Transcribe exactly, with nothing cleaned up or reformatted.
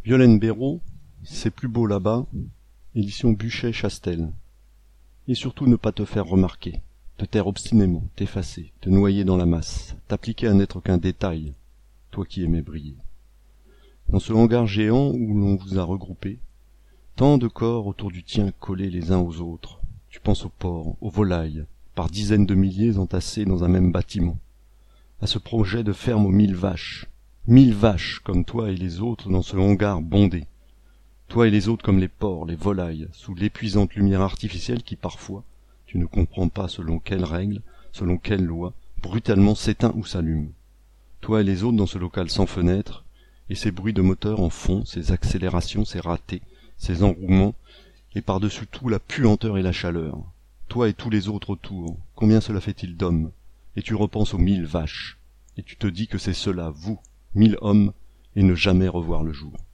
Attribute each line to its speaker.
Speaker 1: Violaine Béraud, C'est plus beau là-bas, édition Buchet-Chastel. Et surtout ne pas te faire remarquer, te taire obstinément, t'effacer, te noyer dans la masse, t'appliquer à n'être qu'un détail, toi qui aimais briller. Dans ce hangar géant où l'on vous a regroupés, tant de corps autour du tien collés les uns aux autres, tu penses aux porcs, aux volailles, par dizaines de milliers entassés dans un même bâtiment, à ce projet de ferme aux mille vaches, mille vaches comme toi et les autres dans ce hangar bondé, toi et les autres comme les porcs, les volailles, sous l'épuisante lumière artificielle qui parfois, tu ne comprends pas selon quelles règles, selon quelles lois, brutalement s'éteint ou s'allume. Toi et les autres dans ce local sans fenêtre, et ces bruits de moteur en fond, ces accélérations, ces ratés, ces enrouements, et par-dessus tout la puanteur et la chaleur. Toi et tous les autres autour, combien cela fait-il d'hommes? Et tu repenses aux mille vaches, et tu te dis que c'est cela, vous, mille hommes, et ne jamais revoir le jour.